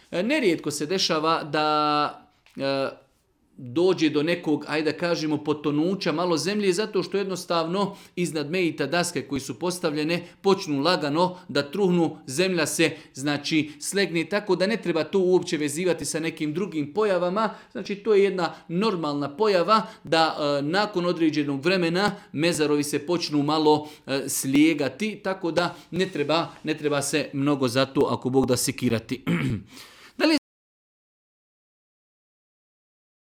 Nerijetko se dešava da dođe do nekog, ajde da kažemo, potonuća malo zemlje zato što jednostavno iznad mejita daske koji su postavljene počnu lagano da truhnu, zemlja se znači slegne, tako da ne treba to uopće vezivati sa nekim drugim pojavama. Znači to je jedna normalna pojava da nakon određenog vremena mezarovi se počnu malo slijegati, tako da ne treba se mnogo za to ako Bog da sekirati.